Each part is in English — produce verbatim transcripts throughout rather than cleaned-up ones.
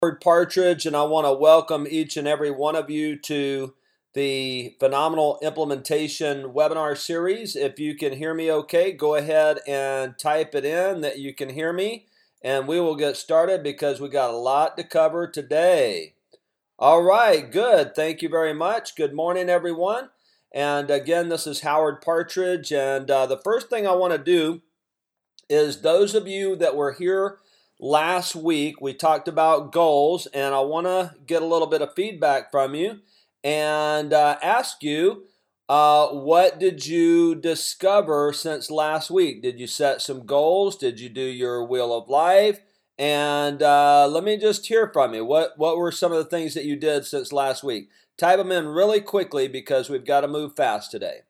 Howard Partridge, and I want to welcome each and every one of you to the Phenomenal Implementation webinar series. If you can hear me okay, go ahead and type it in that you can hear me, and we will get started because we got a lot to cover today. All right, good. Thank you very much. Good morning, everyone. And again, this is Howard Partridge, and uh, the first thing I want to do is those of you that were here last week, we talked about goals, and I want to get a little bit of feedback from you and uh, ask you, uh, what did you discover since last week? Did you set some goals? Did you do your Wheel of Life? And uh, let me just hear from you. What, what were some of the things that you did since last week? Type them in really quickly because we've got to move fast today.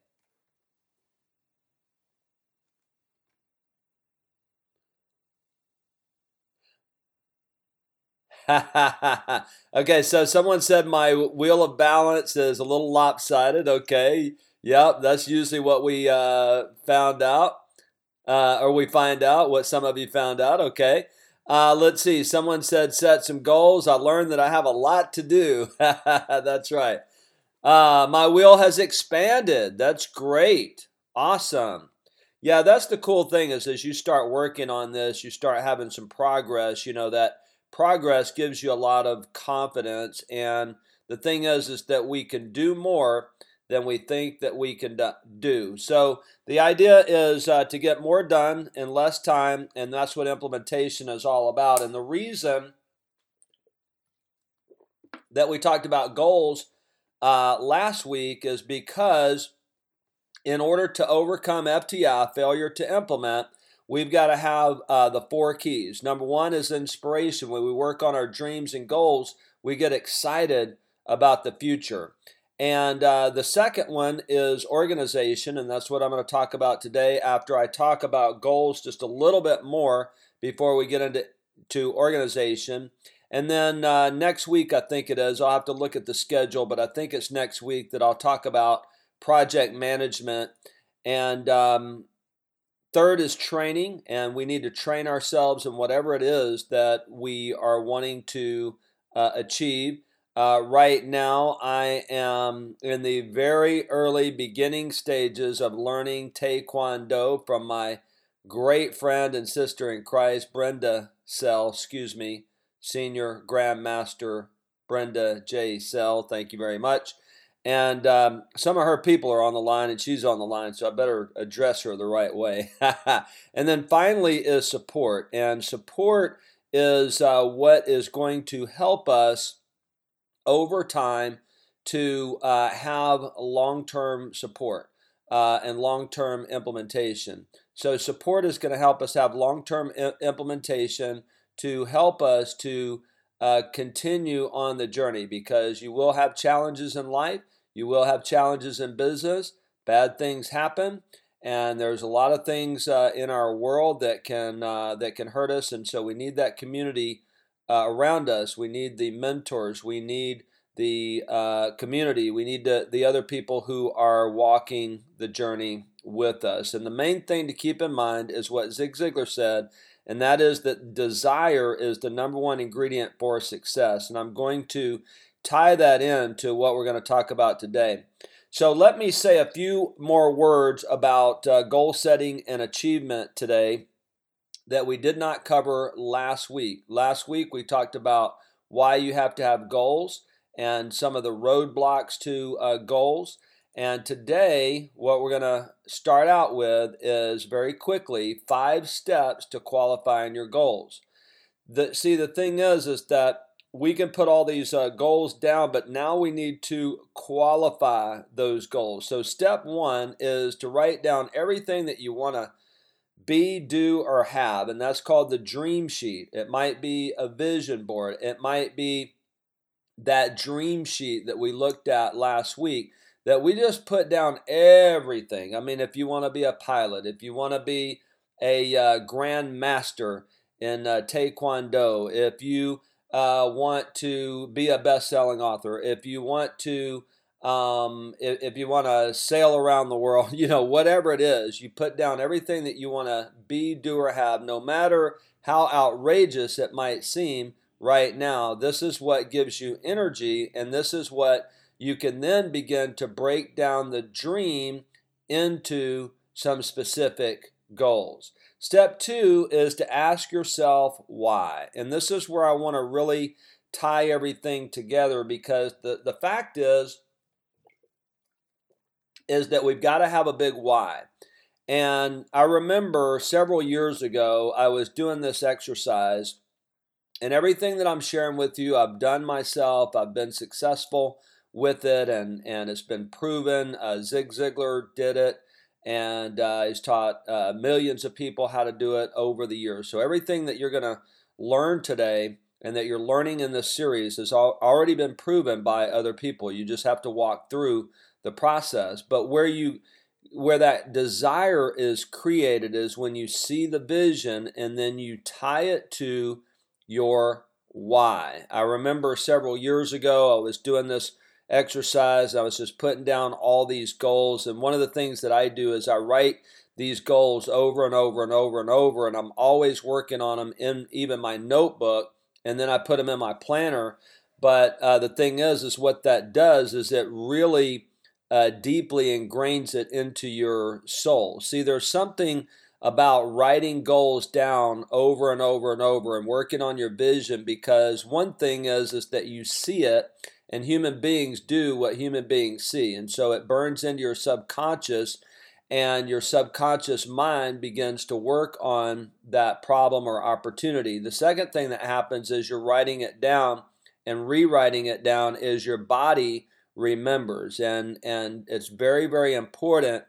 Okay, so someone said my wheel of balance is a little lopsided. Okay, yep, that's usually what we uh, found out, uh, or we find out what some of you found out. Okay, uh, let's see. Someone said set some goals. I learned that I have a lot to do. That's right. Uh, my wheel has expanded. That's great. Awesome. Yeah, that's the cool thing is as you start working on this, you start having some progress, you know, that progress gives you a lot of confidence. And the thing is, is that we can do more than we think that we can do. So the idea is uh, to get more done in less time, and that's what implementation is all about. And the reason that we talked about goals uh, last week is because in order to overcome F T I, failure to implement, we've got to have uh, the four keys. Number one is inspiration. When we work on our dreams and goals, we get excited about the future. And uh, the second one is organization, and that's what I'm going to talk about today after I talk about goals just a little bit more before we get into to organization. And then uh, next week, I think it is, I'll have to look at the schedule, but I think it's next week that I'll talk about project management. And um, third is training, and we need to train ourselves in whatever it is that we are wanting to uh, achieve. Uh, right now, I am in the very early beginning stages of learning Taekwondo from my great friend and sister in Christ, Brenda Sell, excuse me, Senior Grandmaster Brenda J. Sell. Thank you very much. And um, some of her people are on the line, and she's on the line, so I better address her the right way. And then finally is support. And support is uh, what is going to help us over time to uh, have long-term support uh, and long-term implementation. So support is going to help us have long-term I- implementation to help us to uh, continue on the journey, because you will have challenges in life. You will have challenges in business. Bad things happen, and there's a lot of things uh, in our world that can uh, that can hurt us, and so we need that community uh, around us. We need the mentors. We need the uh, community. We need the, the other people who are walking the journey with us. And the main thing to keep in mind is what Zig Ziglar said, and that is that desire is the number one ingredient for success. And I'm going to tie that in to what we're going to talk about today. So let me say a few more words about uh, goal setting and achievement today that we did not cover last week. Last week we talked about why you have to have goals and some of the roadblocks to uh, goals. And today what we're going to start out with is very quickly five steps to qualifying your goals. The, see, the thing is, is that we can put all these uh, goals down, but now we need to qualify those goals. So step one is to write down everything that you want to be, do, or have, and that's called the dream sheet. It might be a vision board. It might be that dream sheet that we looked at last week, that we just put down everything. I mean, if you want to be a pilot, if you want to be a uh, grand master in uh, Taekwondo, if you uh, want to be a best-selling author, if you want to um, if, if you want to sail around the world, you know, whatever it is, you put down everything that you want to be, do, or have, no matter how outrageous it might seem. right now. This is what gives you energy, and this is what you can then begin to break down the dream into some specific goals. Step two is to ask yourself why. And this is where I want to really tie everything together, because the, the fact is, is that we've got to have a big why. And I remember several years ago, I was doing this exercise, and everything that I'm sharing with you, I've done myself. I've been successful with it, and, and it's been proven. Uh, Zig Ziglar did it, and uh, he's taught uh, millions of people how to do it over the years. So everything that you're going to learn today and that you're learning in this series has al- already been proven by other people. You just have to walk through the process. But where you where that desire is created is when you see the vision and then you tie it to your why. I remember several years ago, I was doing this exercise. I was just putting down all these goals. And one of the things that I do is I write these goals over and over and over and over. And I'm always working on them in even my notebook. And then I put them in my planner. But uh, the thing is, is what that does is it really uh, deeply ingrains it into your soul. See, there's something about writing goals down over and over and over and working on your vision, because one thing is, is that you see it, and human beings do what human beings see. And so it burns into your subconscious, and your subconscious mind begins to work on that problem or opportunity. The second thing that happens is you're writing it down and rewriting it down is your body remembers. And, and it's very, very important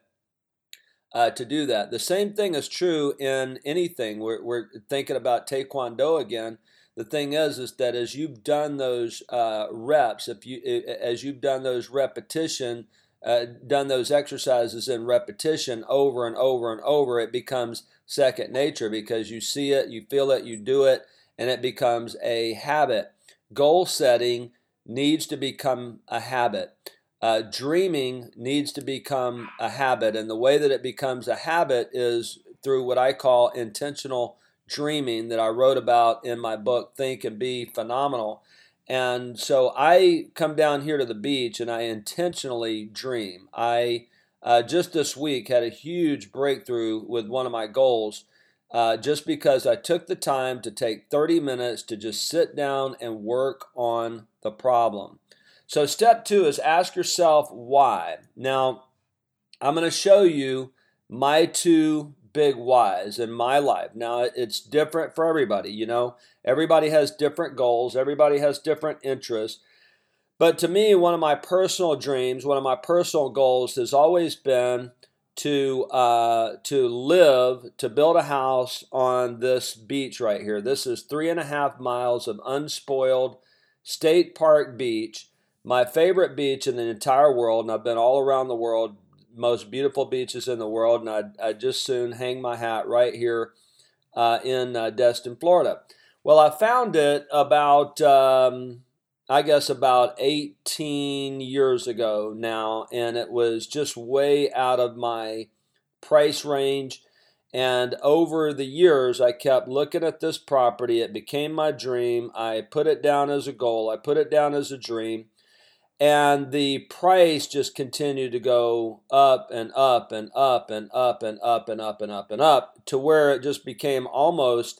Uh, to do that. The same thing is true in anything. We're, we're thinking about Taekwondo again. The thing is, is that as you've done those uh, reps, if you as you've done those repetition, uh, done those exercises in repetition over and over and over, it becomes second nature, because you see it, you feel it, you do it, and it becomes a habit. Goal setting needs to become a habit. Uh, dreaming needs to become a habit, and the way that it becomes a habit is through what I call intentional dreaming, that I wrote about in my book, Think and Be Phenomenal. And so I come down here to the beach and I intentionally dream. I uh, just this week had a huge breakthrough with one of my goals, uh, just because I took the time to take thirty minutes to just sit down and work on the problem. So step two is ask yourself why. Now, I'm going to show you my two big whys in my life. Now, it's different for everybody. You know, everybody has different goals. Everybody has different interests. But to me, one of my personal dreams, one of my personal goals has always been to uh, to live, to build a house on this beach right here. This is three and a half miles of unspoiled State Park Beach. My favorite beach in the entire world, and I've been all around the world, most beautiful beaches in the world, and I'd, I'd just soon hang my hat right here uh, in uh, Destin, Florida. Well, I found it about, um, I guess, about eighteen years ago now, and it was just way out of my price range. And over the years, I kept looking at this property. It became my dream. I put it down as a goal. I put it down as a dream. And the price just continued to go up and up and up and up and up and up and up and up to where it just became almost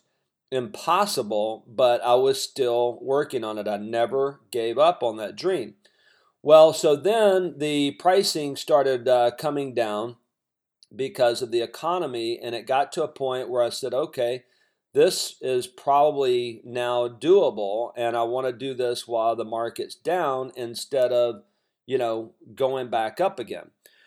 impossible, but I was still working on it. I never gave up on that dream. Well, so then the pricing started uh, coming down because of the economy, and it got to a point where I said, okay, this is probably now doable, and I want to do this while the market's down instead of, you know, going back up again.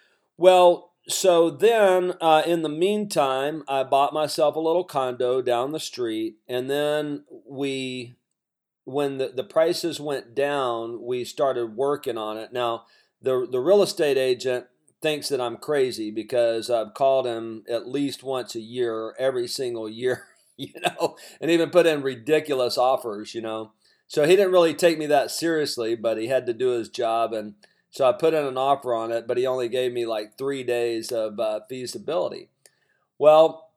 Well, so then uh, in the meantime, I bought myself a little condo down the street, and then we, when the, the prices went down, we started working on it. Now, the the real estate agent thinks that I'm crazy because I've called him at least once a year, every single year, you know, and even put in ridiculous offers, you know. So he didn't really take me that seriously, but he had to do his job. And so I put in an offer on it, but he only gave me like three days of uh, feasibility. Well,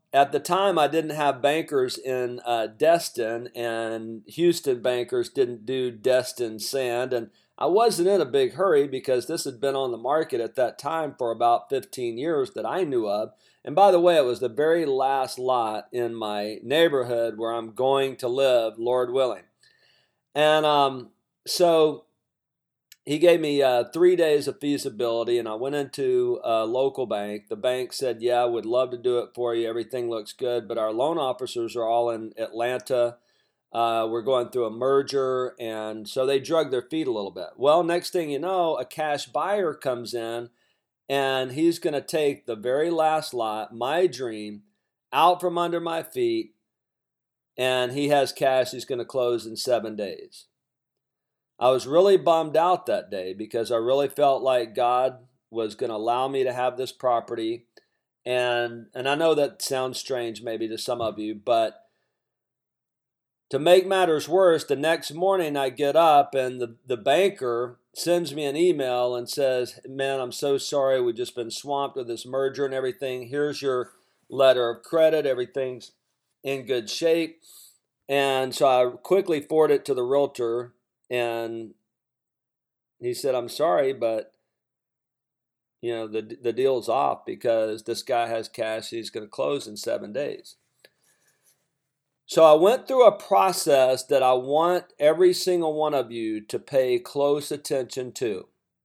at the time, I didn't have bankers in uh, Destin, and Houston bankers didn't do Destin sand. And I wasn't in a big hurry because this had been on the market at that time for about fifteen years that I knew of. And by the way, it was the very last lot in my neighborhood where I'm going to live, Lord willing. And um, so he gave me uh, three days of feasibility, and I went into a local bank. The bank said, yeah, would love to do it for you. Everything looks good, but our loan officers are all in Atlanta. Uh, we're going through a merger, and so they drug their feet a little bit. Well, next thing you know, a cash buyer comes in, and he's going to take the very last lot, my dream, out from under my feet, and he has cash he's going to close in seven days. I was really bummed out that day because I really felt like God was going to allow me to have this property. And and I know that sounds strange maybe to some of you, but to make matters worse, the next morning I get up and the, the banker sends me an email and says, man, I'm so sorry. We've just been swamped with this merger and everything. Here's your letter of credit. Everything's in good shape. And so I quickly forwarded it to the realtor. And he said, I'm sorry, but, you know, the the deal's off because this guy has cash he's going to close in seven days. So I went through a process that I want every single one of you to pay close attention to.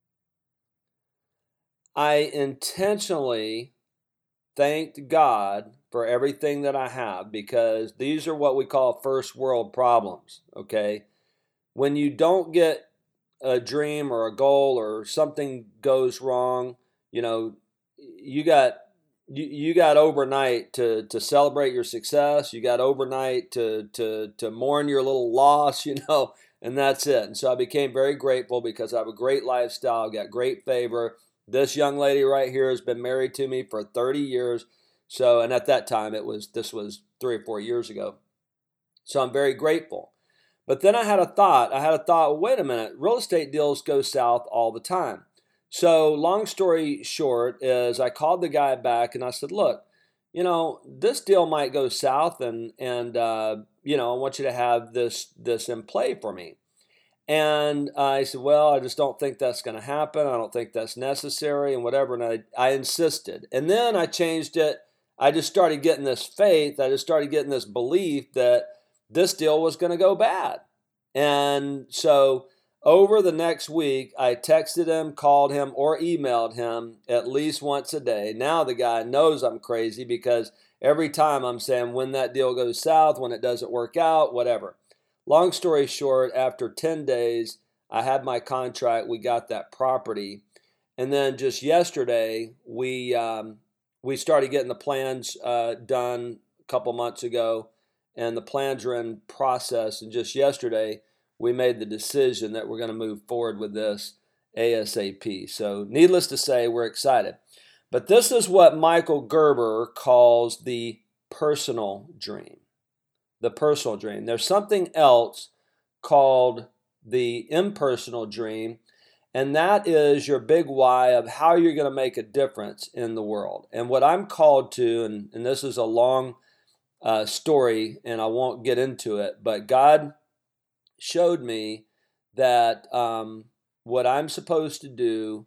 I intentionally thanked God for everything that I have because these are what we call first world problems, okay? When you don't get a dream or a goal or something goes wrong, you know, you got you, you got overnight to to celebrate your success. You got overnight to to to mourn your little loss, you know, and that's it. And so I became very grateful because I have a great lifestyle, got great favor. This young lady right here has been married to me for thirty years. So, and at that time it was this was three or four years ago. So I'm very grateful. But then I had a thought. I had a thought, well, wait a minute, real estate deals go south all the time. So long story short is I called the guy back and I said, look, you know, this deal might go south and, and uh, you know, I want you to have this, this in play for me. And I said, well, I just don't think that's going to happen. I don't think that's necessary and whatever. And I, I insisted. And then I changed it. I just started getting this faith. I just started getting this belief that this deal was going to go bad. And so over the next week, I texted him, called him, or emailed him at least once a day. Now the guy knows I'm crazy because every time I'm saying when that deal goes south, when it doesn't work out, whatever. Long story short, after ten days, I had my contract. We got that property. And then just yesterday, we um, we started getting the plans uh, done a couple months ago. And the plans are in process. And just yesterday, we made the decision that we're going to move forward with this ASAP. So needless to say, we're excited. But this is what Michael Gerber calls the personal dream. The personal dream. There's something else called the impersonal dream, and that is your big why of how you're going to make a difference in the world. And what I'm called to, and, and this is a long Uh, story, and I won't get into it, but God showed me that um, what I'm supposed to do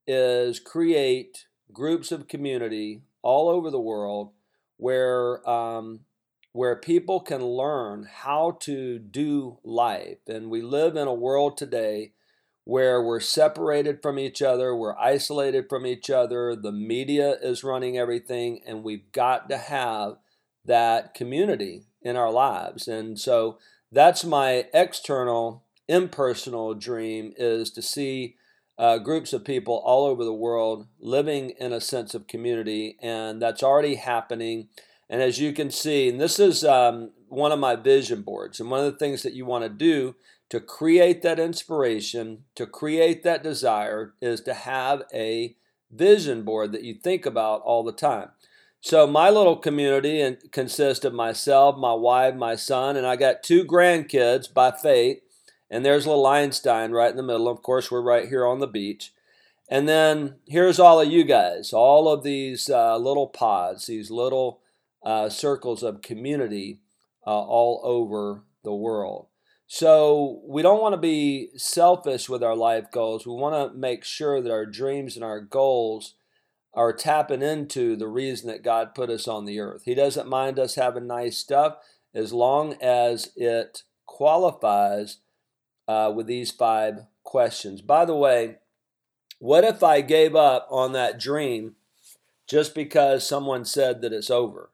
is create groups of community all over the world where um, where people can learn how to do life. And we live in a world today where we're separated from each other, we're isolated from each other, the media is running everything, and we've got to have that community in our lives. And so that's my external, impersonal dream, is to see uh, groups of people all over the world living in a sense of community, and that's already happening. And as you can see, and this is um, one of my vision boards, and one of the things that you want to do to create that inspiration, to create that desire, is to have a vision board that you think about all the time. So my little community consists of myself, my wife, my son, and I got two grandkids by fate. And there's little Einstein right in the middle. Of course, we're right here on the beach. And then here's all of you guys, all of these uh, little pods, these little uh, circles of community uh, all over the world. So we don't want to be selfish with our life goals. We want to make sure that our dreams and our goals are tapping into the reason that God put us on the earth. He doesn't mind us having nice stuff as long as it qualifies uh, with these five questions. By the way, what if I gave up on that dream just because someone said that it's over?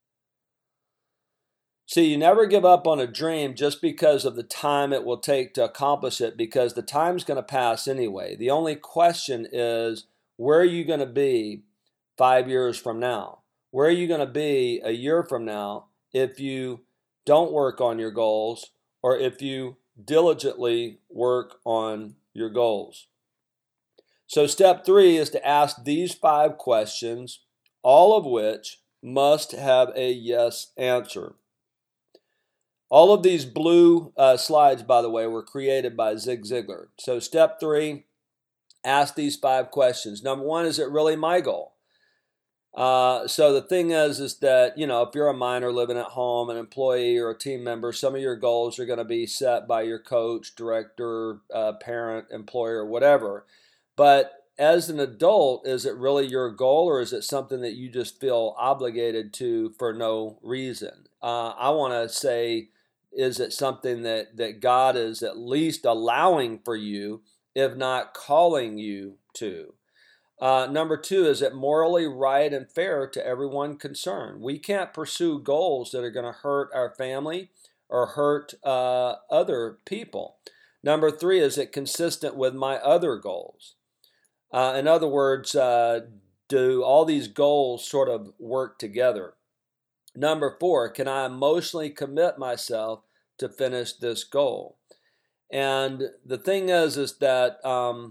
See, you never give up on a dream just because of the time it will take to accomplish it, because the time's going to pass anyway. The only question is, where are you going to be five years from now? Where are you going to be a year from now if you don't work on your goals, or if you diligently work on your goals? So step three is to ask these five questions, all of which must have a yes answer. All of these blue uh, slides, by the way, were created by Zig Ziglar. So step three, ask these five questions. Number one, is it really my goal? Uh, so the thing is, is that, you know, if you're a minor living at home, an employee or a team member, some of your goals are going to be set by your coach, director, uh, parent, employer, whatever. But as an adult, is it really your goal, or is it something that you just feel obligated to for no reason? Uh, I want to say, is it something that, that God is at least allowing for you, if not calling you to? Uh, number two, is it morally right and fair to everyone concerned? We can't pursue goals that are going to hurt our family or hurt uh, other people. Number three, is it consistent with my other goals? Uh, in other words, uh, do all these goals sort of work together? Number four, can I emotionally commit myself to finish this goal? And the thing is, is that um,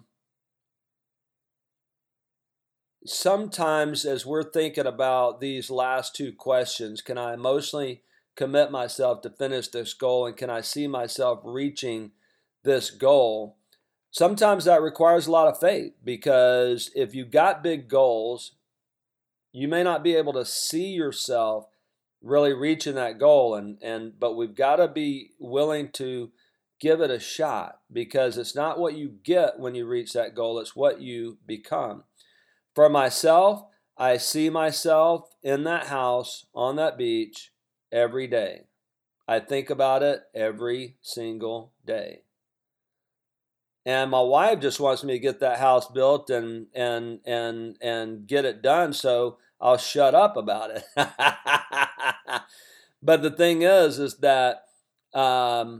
sometimes as we're thinking about these last two questions, can I emotionally commit myself to finish this goal, and can I see myself reaching this goal? Sometimes that requires a lot of faith, because if you've got big goals, you may not be able to see yourself really reaching that goal, and, and but we've got to be willing to give it a shot, because it's not what you get when you reach that goal, it's what you become. For myself, I see myself in that house on that beach every day. I think about it every single day. And my wife just wants me to get that house built and and and and get it done, so I'll shut up about it. But the thing is, is that um,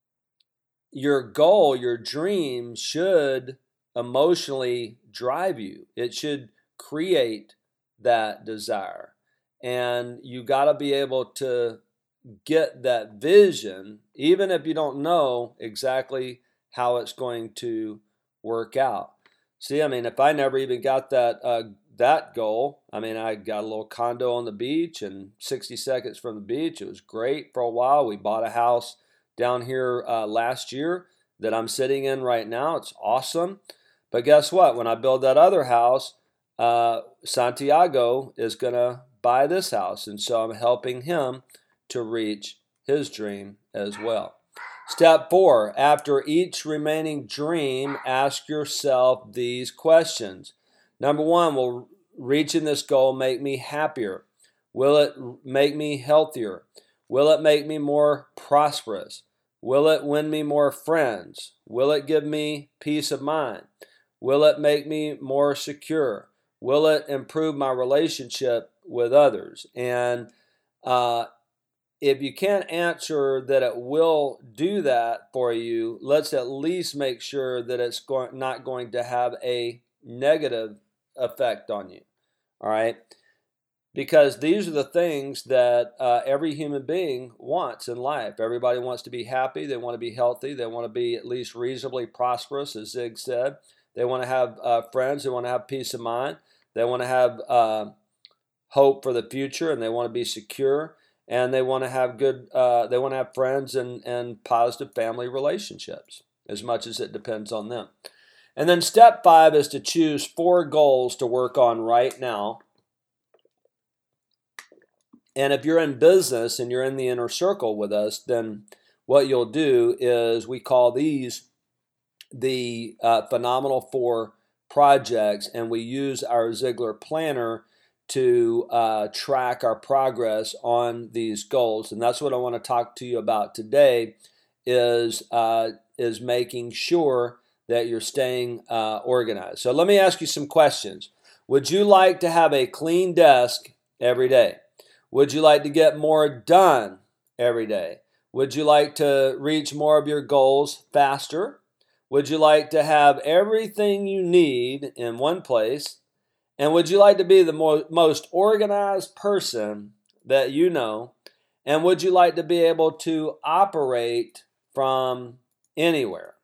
your goal, your dream should emotionally drive you. It should create that desire. And you got to be able to get that vision, even if you don't know exactly how it's going to work out. See, I mean, if I never even got that uh, that goal, I mean, I got a little condo on the beach and sixty seconds from the beach. It was great for a while. We bought a house down here uh, last year that I'm sitting in right now. It's awesome. But guess what? When I build that other house, uh, Santiago is going to buy this house. And so I'm helping him to reach his dream as well. Step four, after each remaining dream, ask yourself these questions. Number one, will reaching this goal make me happier? Will it make me healthier? Will it make me more prosperous? Will it win me more friends? Will it give me peace of mind? Will it make me more secure? Will it improve my relationship with others? And uh, if you can't answer that it will do that for you, let's at least make sure that it's go- not going to have a negative effect on you. All right? Because these are the things that uh, every human being wants in life. Everybody wants to be happy. They want to be healthy. They want to be at least reasonably prosperous, as Zig said. They want to have uh, friends. They want to have peace of mind. They want to have uh, hope for the future, and they want to be secure. And they want to have good. Uh, they want to have friends and and positive family relationships, as much as it depends on them. And then step five is to choose four goals to work on right now. And if you're in business and you're in the inner circle with us, then what you'll do is we call these the uh, Phenomenal Four projects, and we use our Ziglar Planner to uh, track our progress on these goals. And that's what I want to talk to you about today is, uh, is making sure that you're staying uh, organized. So let me ask you some questions. Would you like to have a clean desk every day? Would you like to get more done every day? Would you like to reach more of your goals faster? Would you like to have everything you need in one place? And would you like to be the mo- most organized person that you know? And would you like to be able to operate from anywhere?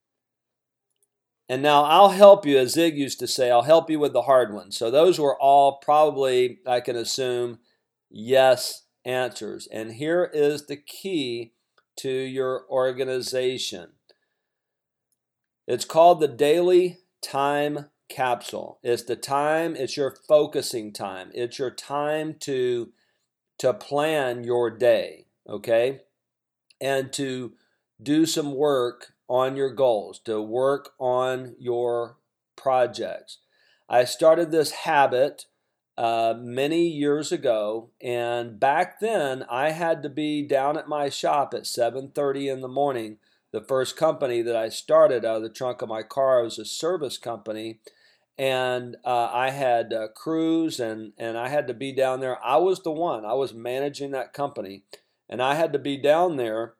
And now I'll help you, as Zig used to say, I'll help you with the hard ones. So those were all probably, I can assume, yes answers. And here is the key to your organization. It's called the daily time capsule. It's the time, it's your focusing time. It's your time to, to plan your day, okay? And to do some work on your goals, to work on your projects. I started this habit uh, many years ago, and back then I had to be down at my shop at seven thirty in the morning. The first company that I started out of the trunk of my car was a service company, and uh, I had uh, crews, and, and I had to be down there. I was the one. I was managing that company, and I had to be down there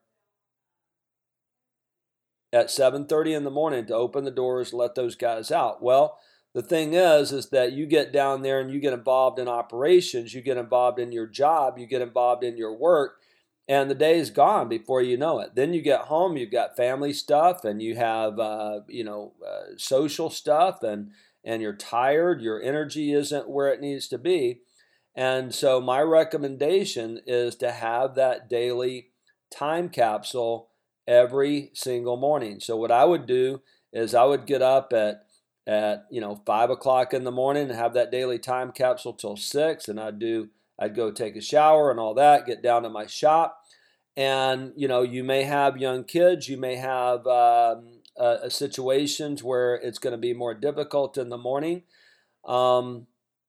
at seven thirty in the morning to open the doors and let those guys out. Well, the thing is, is that you get down there and you get involved in operations, you get involved in your job, you get involved in your work, and the day is gone before you know it. Then you get home, you've got family stuff, and you have, uh, you know, uh, social stuff, and and you're tired. Your energy isn't where it needs to be, and so my recommendation is to have that daily time capsule every single morning. So what I would do is I would get up at at you know five o'clock in the morning and have that daily time capsule till six, and I'd do I'd go take a shower and all that, get down to my shop, and you know you may have young kids, you may have um, uh, situations where it's going to be more difficult in the morning. Um,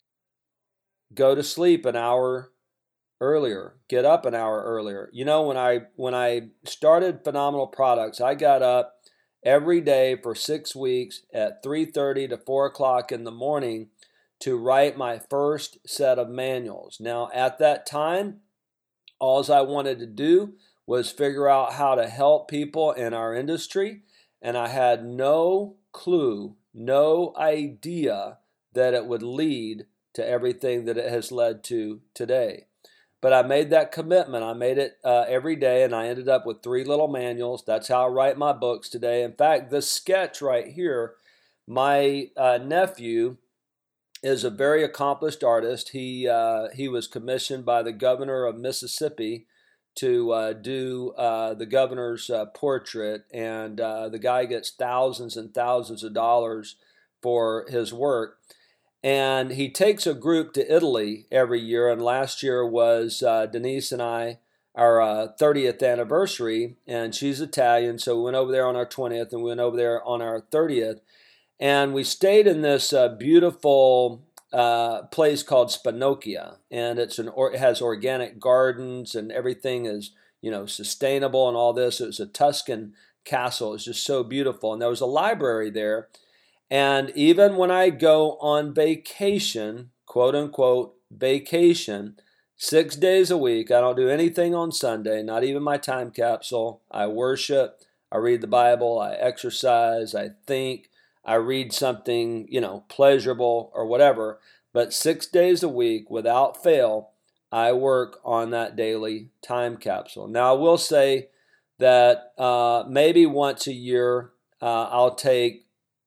go to sleep an hour earlier, get up an hour earlier. You know, when I when I started Phenomenal Products, I got up every day for six weeks at three thirty to four o'clock in the morning to write my first set of manuals. Now, at that time, all I wanted to do was figure out how to help people in our industry, and I had no clue, no idea that it would lead to everything that it has led to today. But I made that commitment. I made it uh, every day, and I ended up with three little manuals. That's how I write my books today. In fact, this sketch right here, my uh, nephew is a very accomplished artist. He uh, he was commissioned by the governor of Mississippi to uh, do uh, the governor's uh, portrait, and uh, the guy gets thousands and thousands of dollars for his work. And he takes a group to Italy every year, and last year was uh, Denise and I, our uh, thirtieth anniversary, and she's Italian, so we went over there on our twentieth, and we went over there on our thirtieth, and we stayed in this uh, beautiful uh, place called Spannocchia, and it's an or, it has organic gardens, and everything is you know sustainable and all this. It was a Tuscan castle. It's just so beautiful, and there was a library there. And even when I go on vacation, quote unquote vacation, six days a week, I don't do anything on Sunday, not even my time capsule. I worship, I read the Bible, I exercise, I think, I read something, you know, pleasurable or whatever. But six days a week, without fail, I work on that daily time capsule. Now, I will say that uh, maybe once a year, uh, I'll take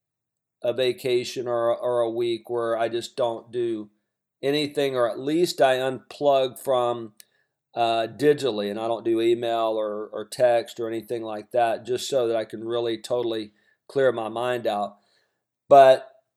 a vacation or, or a week where I just don't do anything, or at least I unplug from uh, digitally, and I don't do email or, or text or anything like that, just so that I can really totally clear my mind out. But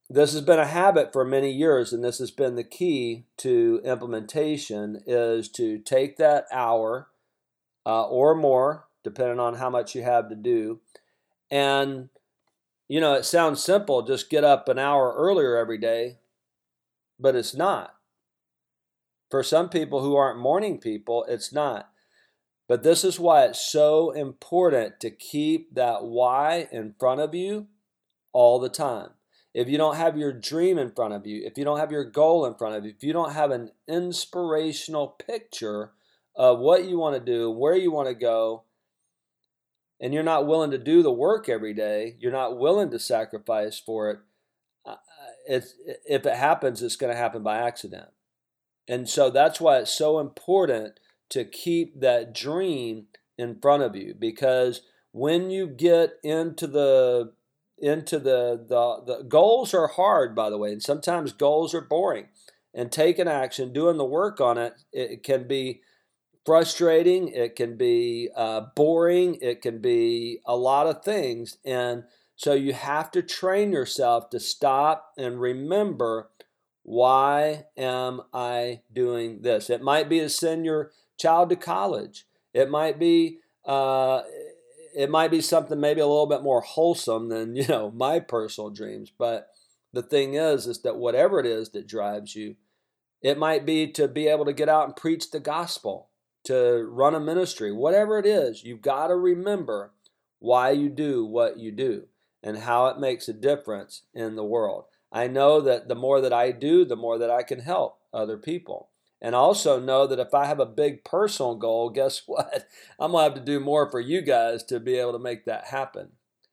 this has been a habit for many years, and this has been the key to implementation, is to take that hour uh, or more, depending on how much you have to do. And, you know, it sounds simple, just get up an hour earlier every day, but it's not. For some people who aren't morning people, it's not. But this is why it's so important to keep that why in front of you all the time. If you don't have your dream in front of you, if you don't have your goal in front of you, if you don't have an inspirational picture of what you want to do, where you want to go, and you're not willing to do the work every day, you're not willing to sacrifice for it, it's, if it happens, it's going to happen by accident. And so that's why it's so important to keep that dream in front of you, because when you get into the into the the, the goals are hard, by the way, and sometimes goals are boring, and taking action, doing the work on it, it can be frustrating, it can be uh, boring, it can be a lot of things. And so you have to train yourself to stop and remember, why am I doing this? It might be to send your child to college. It might be uh, it might be something maybe a little bit more wholesome than, you know, my personal dreams. But the thing is, is that whatever it is that drives you, it might be to be able to get out and preach the gospel, to run a ministry, whatever it is. You've got to remember why you do what you do and how it makes a difference in the world. I know that the more that I do, the more that I can help other people. And also know that if I have a big personal goal, guess what? I'm going to have to do more for you guys to be able to make that happen.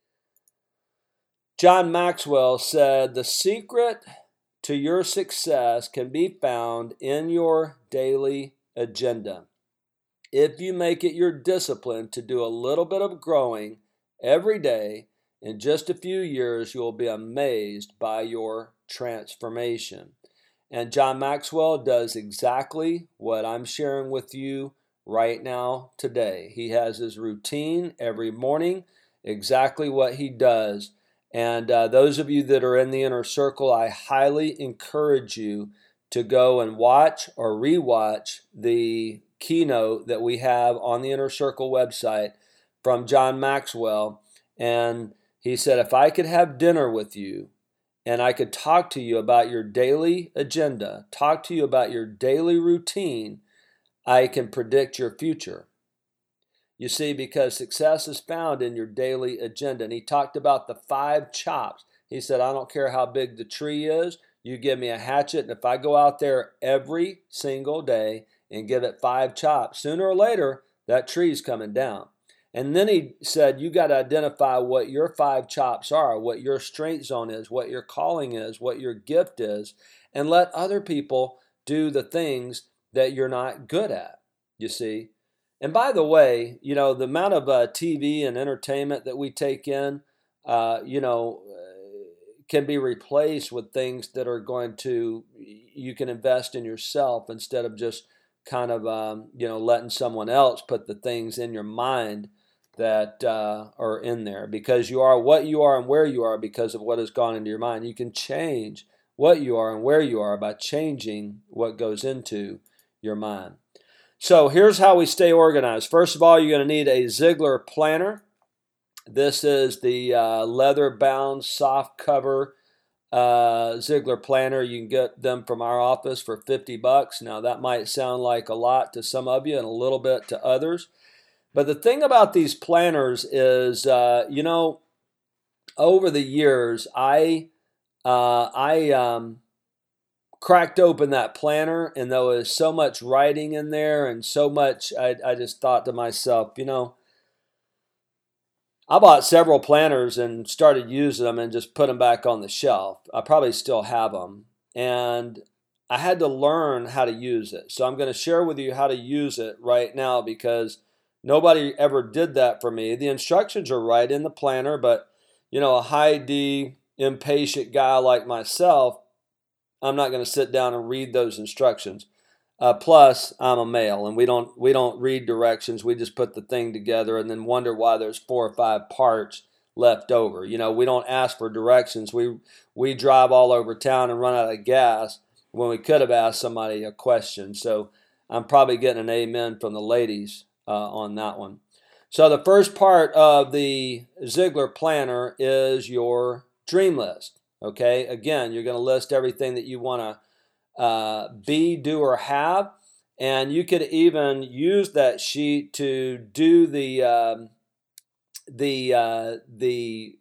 John Maxwell said, the secret to your success can be found in your daily agenda. If you make it your discipline to do a little bit of growing every day, in just a few years, you will be amazed by your transformation. And John Maxwell does exactly what I'm sharing with you right now today. He has his routine every morning, exactly what he does. And uh, those of you that are in the inner circle, I highly encourage you to go and watch or rewatch the keynote that we have on the Inner Circle website from John Maxwell. And he said, if I could have dinner with you and I could talk to you about your daily agenda, talk to you about your daily routine, I can predict your future. You see, because success is found in your daily agenda. And he talked about the five chops. He said, I don't care how big the tree is, you give me a hatchet, and if I go out there every single day and give it five chops, sooner or later, that tree's coming down. And then he said, you got to identify what your five chops are, what your strength zone is, what your calling is, what your gift is, and let other people do the things that you're not good at, you see. And by the way, you know, the amount of uh, T V and entertainment that we take in, uh, you know, can be replaced with things that are going to, you can invest in yourself instead of just kind of, um, you know, letting someone else put the things in your mind that uh, are in there, because you are what you are and where you are because of what has gone into your mind. You can change what you are and where you are by changing what goes into your mind. So here's how we stay organized. First of all, you're going to need a Ziglar planner. This is the uh, leather-bound, soft-cover uh, Ziglar planner. You can get them from our office for fifty bucks. Now, that might sound like a lot to some of you and a little bit to others. But the thing about these planners is, uh, you know, over the years, I uh, I um, cracked open that planner, and there was so much writing in there and so much, I, I just thought to myself, you know, I bought several planners and started using them and just put them back on the shelf. I probably still have them. And I had to learn how to use it. So I'm going to share with you how to use it right now, because nobody ever did that for me. The instructions are right in the planner, but, you know, a high D, impatient guy like myself, I'm not going to sit down and read those instructions. Uh, plus, I'm a male, and we don't we don't read directions. We just put the thing together and then wonder why there's four or five parts left over. You know, we don't ask for directions. We we drive all over town and run out of gas when we could have asked somebody a question. So I'm probably getting an amen from the ladies uh, on that one. So the first part of the Ziglar Planner is your dream list. Okay, again, you're going to list everything that you want to uh, be, do, or have. And you could even use that sheet to do the um, the uh, the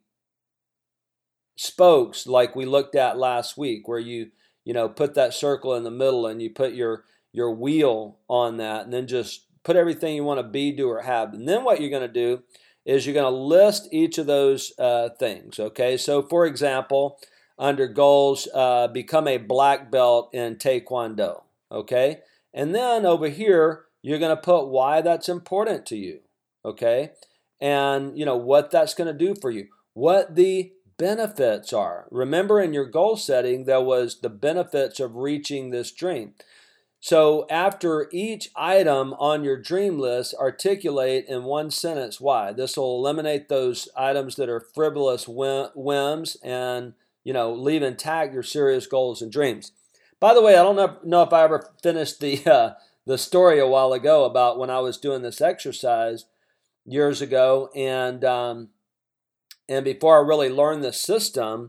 spokes like we looked at last week, where you you know put that circle in the middle and you put your your wheel on that, and then just put everything you want to be, do, or have. And then what you're going to do is you're going to list each of those uh, things. Okay, so for example, under goals, uh, become a black belt in Taekwondo. Okay. And then over here, you're going to put why that's important to you, okay? And, you know, what that's going to do for you, what the benefits are. Remember, in your goal setting, there was the benefits of reaching this dream. So after each item on your dream list, articulate in one sentence why. This will eliminate those items that are frivolous whims and, you know, leave intact your serious goals and dreams. By the way, I don't know, know if I ever finished the uh, the story a while ago about when I was doing this exercise years ago, and um, and before I really learned this system,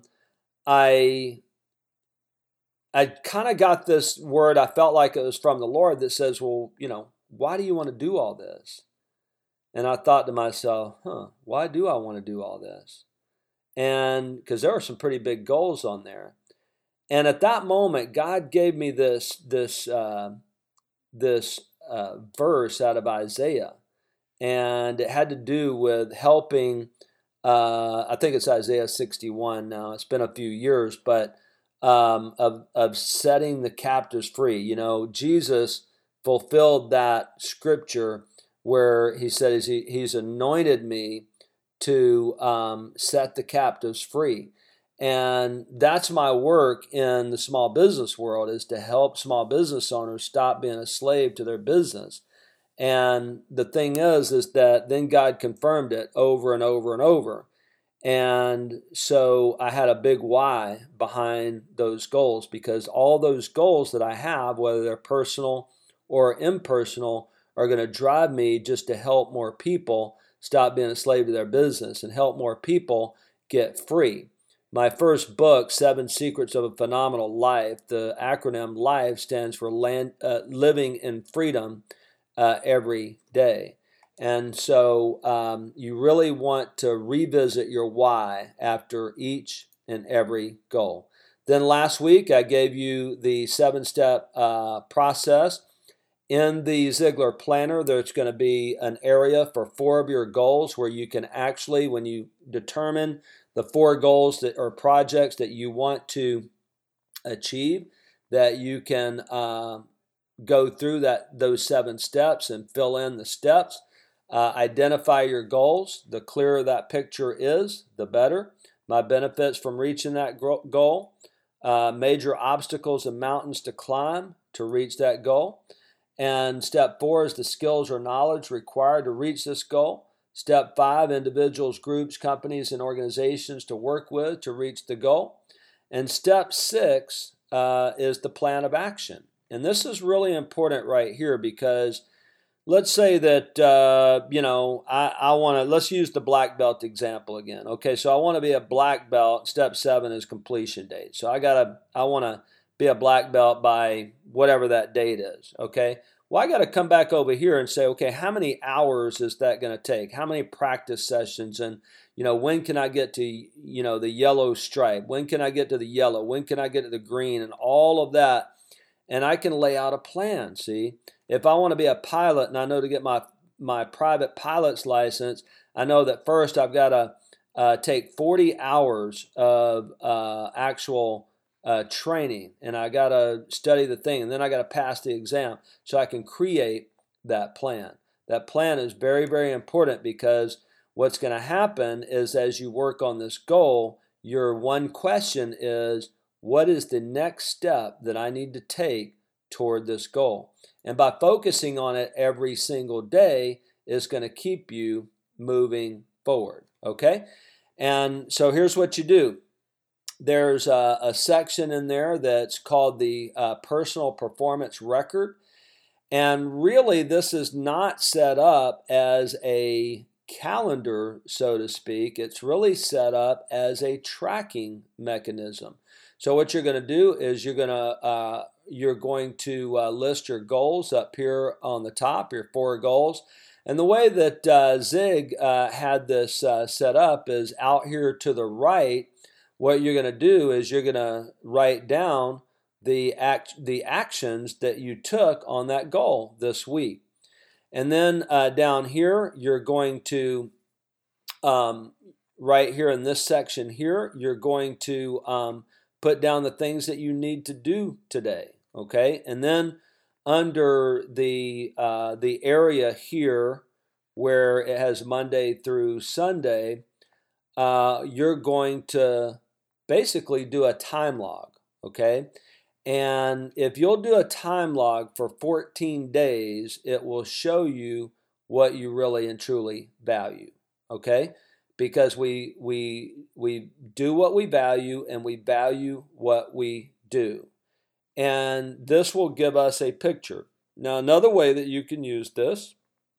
I I kind of got this word. I felt like it was from the Lord that says, "Well, you know, why do you want to do all this?" And I thought to myself, "Huh, why do I want to do all this?" And because there are some pretty big goals on there. And at that moment, God gave me this this uh, this uh, verse out of Isaiah, and it had to do with helping. Uh, I think it's Isaiah sixty-one now. It's been a few years, but um, of of setting the captives free. You know, Jesus fulfilled that scripture where he said he, he's anointed me to um, set the captives free. And that's my work in the small business world, is to help small business owners stop being a slave to their business. And the thing is, is that then God confirmed it over and over and over. And so I had a big why behind those goals, because all those goals that I have, whether they're personal or impersonal, are going to drive me just to help more people stop being a slave to their business and help more people get free. My first book, Seven Secrets of a Phenomenal Life, the acronym LIFE stands for land, uh, Living in Freedom uh, Every Day. And so um, you really want to revisit your why after each and every goal. Then last week, I gave you the seven-step uh, process. In the Ziglar Planner, there's going to be an area for four of your goals where you can actually, when you determine the four goals that or projects that you want to achieve, that you can uh, go through that those seven steps and fill in the steps. Uh, identify your goals. The clearer that picture is, the better. My benefits from reaching that goal. Uh, major obstacles and mountains to climb to reach that goal. And step four is the skills or knowledge required to reach this goal. Step five, individuals, groups, companies, and organizations to work with to reach the goal. And step six uh, is the plan of action. And this is really important right here, because let's say that, uh, you know, I, I want to, let's use the black belt example again. Okay, so I want to be a black belt. Step seven is completion date. So I got to, I want to be a black belt by whatever that date is, okay? Well, I got to come back over here and say, okay, how many hours is that going to take? How many practice sessions? And, you know, when can I get to, you know, the yellow stripe? When can I get to the yellow? When can I get to the green? And all of that. And I can lay out a plan, see? If I want to be a pilot and I know to get my, my private pilot's license, I know that first I've got to uh, take forty hours of uh, actual Uh, training, and I got to study the thing, and then I got to pass the exam so I can create that plan. That plan is very, very important, because what's going to happen is as you work on this goal, your one question is, what is the next step that I need to take toward this goal? And by focusing on it every single day is going to keep you moving forward, okay? And so here's what you do. There's a, a section in there that's called the uh, personal performance record. And really, this is not set up as a calendar, so to speak. It's really set up as a tracking mechanism. So what you're going to do is you're going to uh, you're going to uh, list your goals up here on the top, your four goals. And the way that uh, Zig uh, had this uh, set up is out here to the right. What you're going to do is you're going to write down the act the actions that you took on that goal this week. And then uh, down here, you're going to, um, right here in this section here, you're going to um, put down the things that you need to do today, okay? And then under the, uh, the area here where it has Monday through Sunday, uh, you're going to basically do a time log, okay? And if you'll do a time log for fourteen days, it will show you what you really and truly value, okay? Because we we we do what we value and we value what we do. And this will give us a picture. Now, another way that you can use this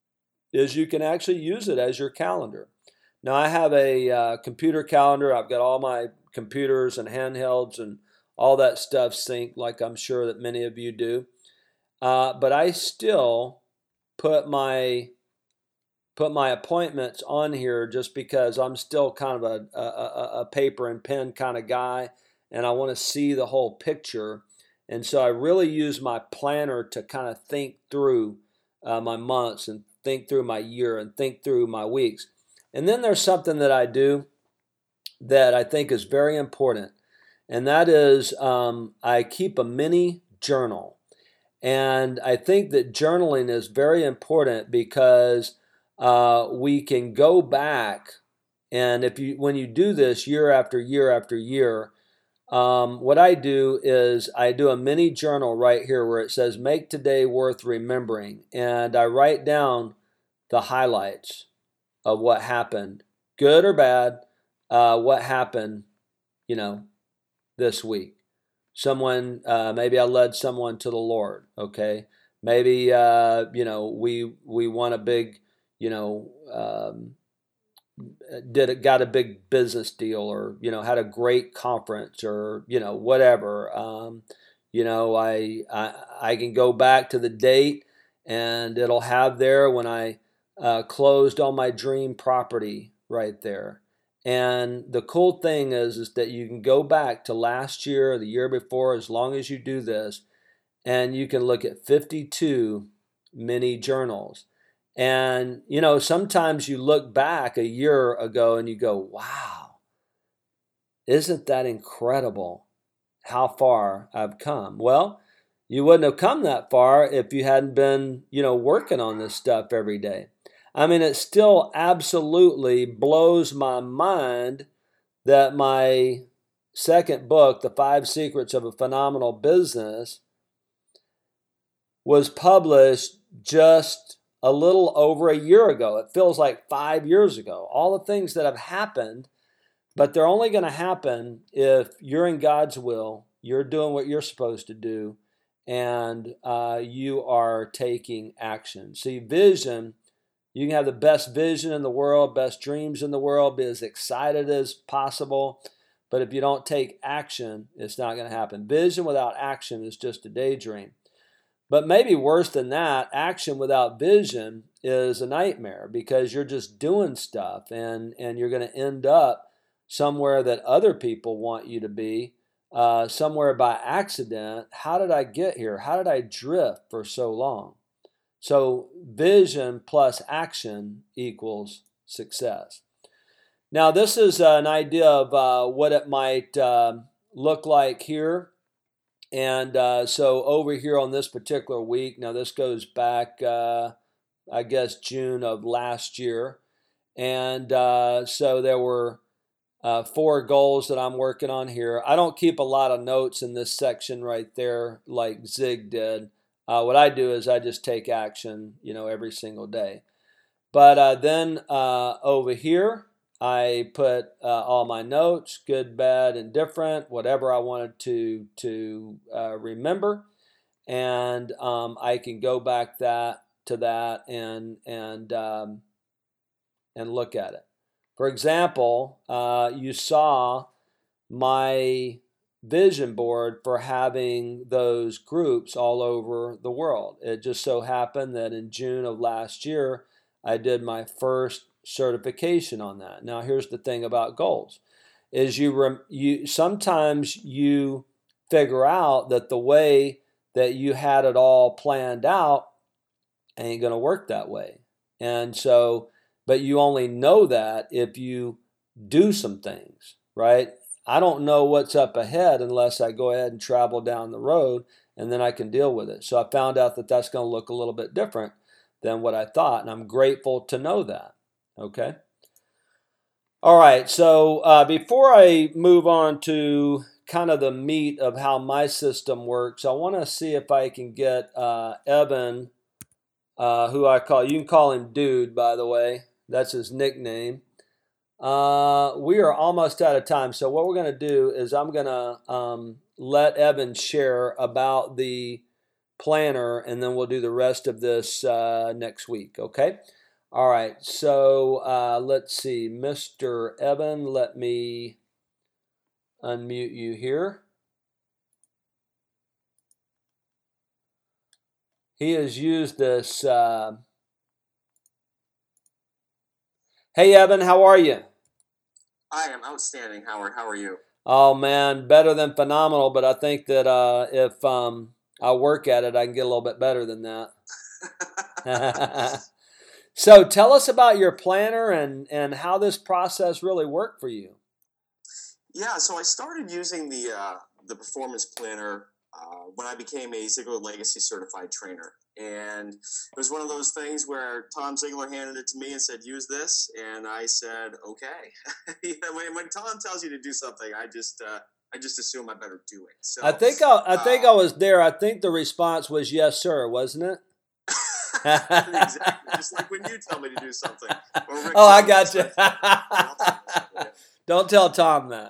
is you can actually use it as your calendar. Now, I have a uh, computer calendar. I've got all my computers and handhelds and all that stuff synced, like I'm sure that many of you do. Uh, but I still put my put my appointments on here just because I'm still kind of a, a, a paper and pen kind of guy, and I want to see the whole picture. And so I really use my planner to kind of think through uh, my months and think through my year and think through my weeks. And then there's something that I do that I think is very important. And that is um, I keep a mini journal. And I think that journaling is very important because uh, we can go back, and if you when you do this year after year after year, um, what I do is I do a mini journal right here where it says make today worth remembering. And I write down the highlights of what happened, good or bad, uh, what happened, you know, this week. Someone, uh, maybe I led someone to the Lord, okay? Maybe, uh, you know, we we won a big, you know, um, did it, got a big business deal, or, you know, had a great conference, or, you know, whatever. Um, you know, I, I, I can go back to the date, and it'll have there when I uh, closed on my dream property right there. And the cool thing is, is that you can go back to last year or the year before, as long as you do this, and you can look at fifty-two mini journals. And, you know, sometimes you look back a year ago and you go, wow, isn't that incredible how far I've come? Well, you wouldn't have come that far if you hadn't been, you know, working on this stuff every day. I mean, it still absolutely blows my mind that my second book, The Five Secrets of a Phenomenal Business, was published just a little over a year ago. It feels like five years ago. All the things that have happened, but they're only going to happen if you're in God's will, you're doing what you're supposed to do, and uh, you are taking action. See, vision. You can have the best vision in the world, best dreams in the world, be as excited as possible. But if you don't take action, it's not going to happen. Vision without action is just a daydream. But maybe worse than that, action without vision is a nightmare, because you're just doing stuff, and, and you're going to end up somewhere that other people want you to be, uh, somewhere by accident. How did I get here? How did I drift for so long? So vision plus action equals success. Now, this is an idea of uh, what it might uh, look like here. And uh, so over here on this particular week, now this goes back, uh, I guess, June of last year. And uh, so there were uh, four goals that I'm working on here. I don't keep a lot of notes in this section right there like Zig did. Uh, what I do is I just take action, you know, every single day. But uh, then uh, over here, I put uh, all my notes, good, bad, indifferent, whatever I wanted to to uh, remember, and um, I can go back that to that and and um, and look at it. For example, uh, you saw my vision board for having those groups all over the world. It just so happened that in June of last year, I did my first certification on that. Now, here's the thing about goals is you rem- you sometimes you figure out that the way that you had it all planned out ain't going to work that way. And so, but you only know that if you do some things, right? I don't know what's up ahead unless I go ahead and travel down the road and then I can deal with it. So I found out that that's going to look a little bit different than what I thought. And I'm grateful to know that. Okay. All right. So uh, before I move on to kind of the meat of how my system works, I want to see if I can get uh, Evan, uh, who I call, you can call him Dude, by the way. That's his nickname. Uh, we are almost out of time. So what we're going to do is I'm going to um, let Evan share about the planner, and then we'll do the rest of this uh, next week. Okay. All right. So uh, let's see, Mister Evan, let me unmute you here. He has used this. Uh... Hey, Evan, how are you? I am outstanding, Howard. How are you? Oh man, better than phenomenal. But I think that uh, if um, I work at it, I can get a little bit better than that. So tell us about your planner and, and how this process really worked for you. Yeah, so I started using the uh, the performance planner uh, when I became a Ziegler Legacy certified trainer, and it was one of those things where Tom Ziegler handed it to me and said, "Use this," and I said, "Okay." You know, when, when Tom tells you to do something, I just uh, I just assume I better do it. I So, think I, I think uh, I was there. I think the response was yes, sir, wasn't it? exactly, just like when you tell me to do something, or Rick Oh, I Jones got you. says, "I'll tell you that." Yeah. Don't tell Tom that.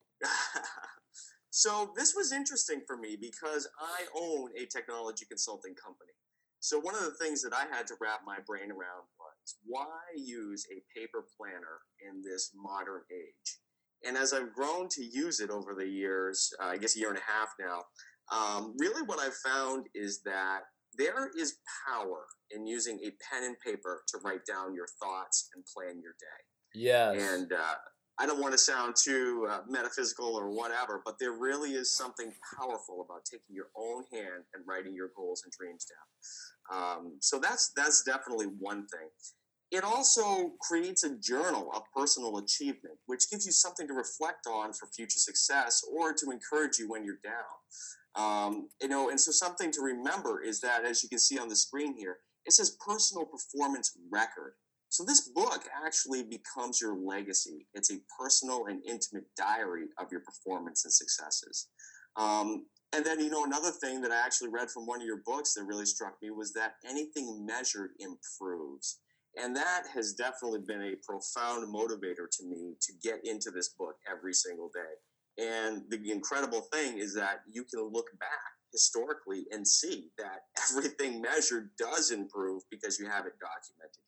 So this was interesting for me because I own a technology consulting company. So one of the things that I had to wrap my brain around was why use a paper planner in this modern age? And as I've grown to use it over the years, uh, I guess a year and a half now, um, really what I've found is that there is power in using a pen and paper to write down your thoughts and plan your day. Yes. And uh, I don't want to sound too uh, metaphysical or whatever, but there really is something powerful about taking your own hand and writing your goals and dreams down. Um, so that's that's definitely one thing. It also creates a journal of personal achievement, which gives you something to reflect on for future success or to encourage you when you're down. Um, you know, and so something to remember is that, as you can see on the screen here, it says personal performance record. So this book actually becomes your legacy. It's a personal and intimate diary of your performance and successes. Um, and then, you know, another thing that I actually read from one of your books that really struck me was that anything measured improves. And that has definitely been a profound motivator to me to get into this book every single day. And the incredible thing is that you can look back historically and see that everything measured does improve because you have it documented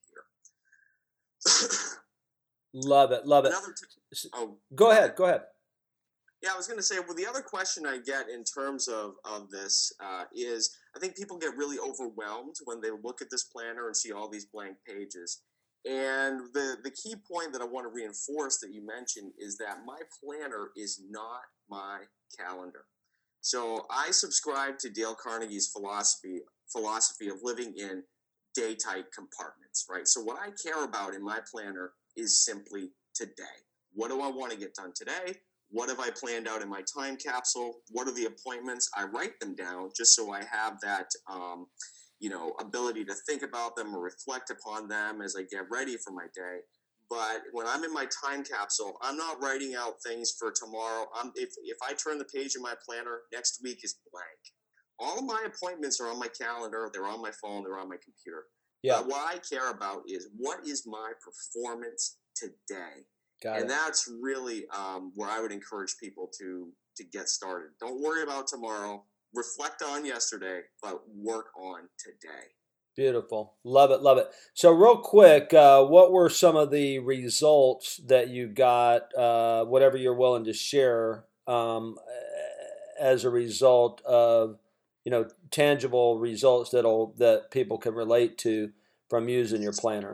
here. Love it. Love it. Another t- oh, go, go ahead, ahead. Go ahead. Yeah, I was going to say, well, the other question I get in terms of, of this uh, is I think people get really overwhelmed when they look at this planner and see all these blank pages. And the, the key point that I want to reinforce that you mentioned is that my planner is not my calendar. So I subscribe to Dale Carnegie's philosophy philosophy of living in day-type compartments, right? So what I care about in my planner is simply today. What do I want to get done today? What have I planned out in my time capsule? What are the appointments? I write them down just so I have that, um, you know, ability to think about them or reflect upon them as I get ready for my day. But when I'm in my time capsule, I'm not writing out things for tomorrow. I'm, if, if I turn the page in my planner, next week is blank. All of my appointments are on my calendar. They're on my phone. They're on my computer. Yeah. But what I care about is what is my performance today? Got And it. that's really um, where I would encourage people to to get started. Don't worry about tomorrow. Reflect on yesterday, but work on today. Beautiful. Love it. Love it. So real quick, uh, what were some of the results that you got, uh, whatever you're willing to share, um, as a result of, you know, tangible results that'll, that people can relate to from using your planner?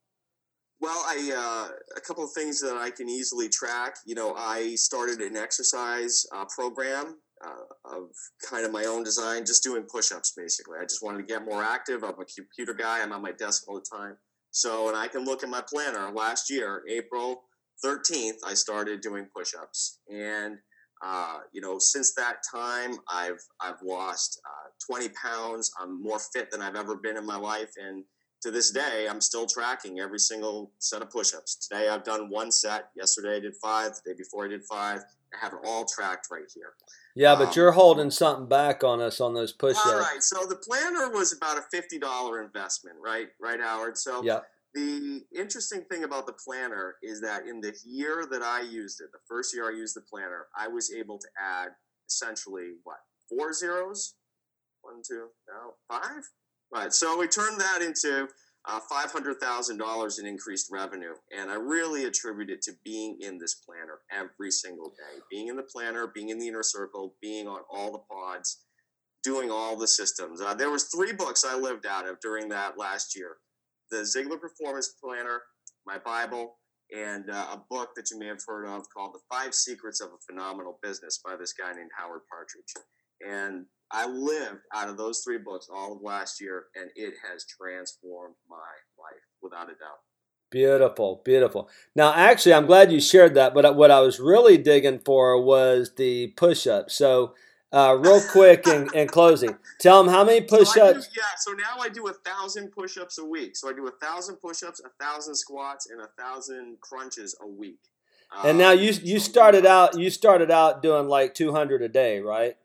Well, I uh, a couple of things that I can easily track. You know, I started an exercise uh, program uh, of kind of my own design, just doing push-ups basically. I just wanted to get more active. I'm a computer guy. I'm on my desk all the time. So, and I can look at my planner. Last year, April thirteenth, I started doing push-ups, and uh, you know, since that time, I've I've lost uh, twenty pounds. I'm more fit than I've ever been in my life, and to this day, I'm still tracking every single set of push-ups. Today, I've done one set. Yesterday, I did five. The day before, I did five. I have it all tracked right here. Yeah, but Um, you're holding something back on us on those push-ups. all right. So the planner was about a fifty dollars investment, right? Right, Howard? So Yeah. the interesting thing about the planner is that in the year that I used it, the first year I used the planner, I was able to add essentially, what, four zeros? One, two, no, five? Right. So we turned that into uh, five hundred thousand dollars in increased revenue. And I really attribute it to being in this planner every single day. Being in the planner, being in the inner circle, being on all the pods, doing all the systems. Uh, there was three books I lived out of during that last year. The Ziegler Performance Planner, my Bible, and uh, a book that you may have heard of called The Five Secrets of a Phenomenal Business by this guy named Howard Partridge. And I lived out of those three books all of last year, and it has transformed my life without a doubt. Beautiful, beautiful. Now, actually, I'm glad you shared that, but what I was really digging for was the push-ups. So, uh, real quick in, in closing, tell them how many So I do, push-ups. yeah, so now I do a thousand push-ups a week. So I do a thousand push-ups, a thousand squats, and a thousand crunches a week. And now Um, you you so started out you started out doing like two hundred a day, right?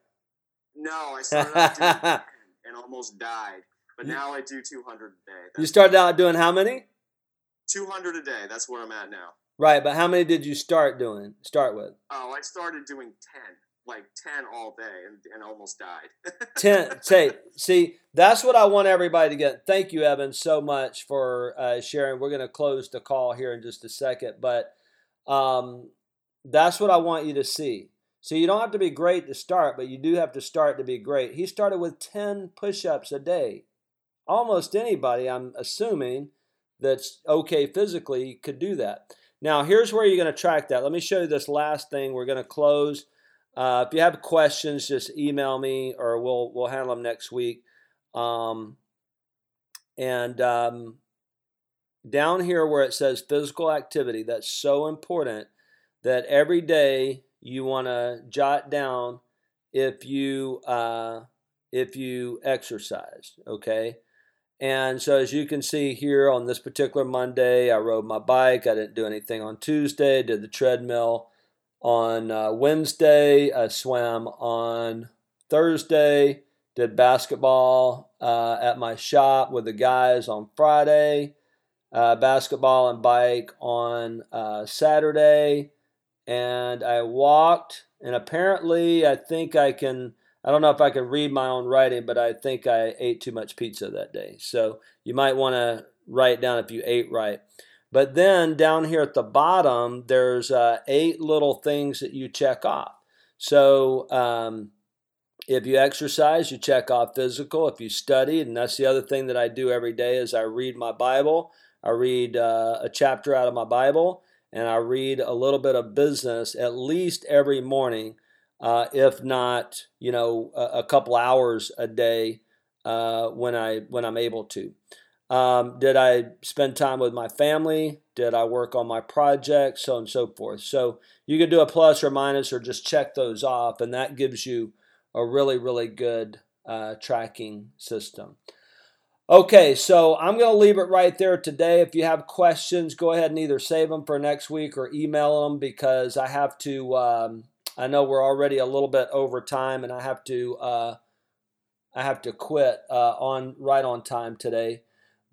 no, I started out doing ten and almost died, but now I do two hundred a day. You That's started out doing how many? two hundred a day. That's where I'm at now. Right, but how many did you start doing? Start with Oh, I started doing ten, like ten all day, and, and almost died. ten. Say, see, that's what I want everybody to get. Thank you, Evan, so much for uh, sharing. We're going to close the call here in just a second, but um, that's what I want you to see. So you don't have to be great to start, but you do have to start to be great. He started with ten push-ups a day. Almost anybody, I'm assuming, that's okay physically could do that. Now, here's where you're going to track that. Let me show you this last thing. We're going to close. Uh, if you have questions, just email me, or we'll we'll handle them next week. Um, and um, down here where it says physical activity, that's so important that every day you want to jot down if you uh, if you exercise. Okay. And so as you can see here on this particular Monday, I rode my bike. I didn't do anything on Tuesday. Did the treadmill on uh, Wednesday. I swam on Thursday. Did basketball uh, at my shop with the guys on Friday. Uh, basketball and bike on uh, Saturday. And I walked. And apparently I think I can... I don't know if I can read my own writing, but I think I ate too much pizza that day. So you might want to write down if you ate right. But then down here at the bottom, there's uh, eight little things that you check off. So um, if you exercise, you check off physical. If you study, and that's the other thing that I do every day is I read my Bible. I read uh, a chapter out of my Bible, and I read a little bit of business at least every morning. Uh, if not, you know, a, a couple hours a day uh, when I when I'm able to. Um, did I spend time with my family? Did I work on my projects? So on and so forth. So you could do a plus or minus or just check those off, and that gives you a really, really good uh, tracking system. Okay, so I'm going to leave it right there today. If you have questions, go ahead and either save them for next week or email them because I have to... Um, I know we're already a little bit over time, and I have to uh, I have to quit uh, on right on time today.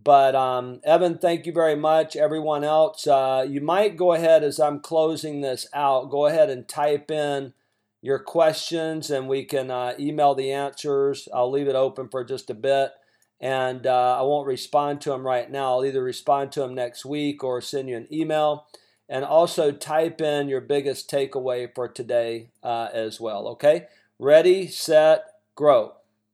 But um, Evan, thank you very much. Everyone else, uh, you might go ahead as I'm closing this out, go ahead and type in your questions and we can uh, email the answers. I'll leave it open for just a bit. And uh, I won't respond to them right now. I'll either respond to them next week or send you an email. And also type in your biggest takeaway for today uh, as well, okay? Ready, set, grow.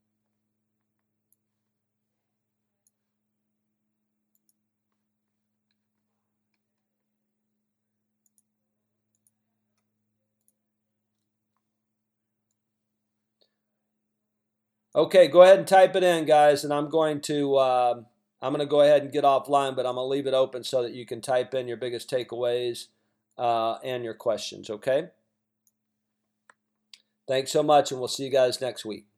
Okay, go ahead and type it in, guys, and I'm going to uh, I'm going to go ahead and get offline, but I'm going to leave it open so that you can type in your biggest takeaways uh, and your questions, okay? Thanks so much, and we'll see you guys next week.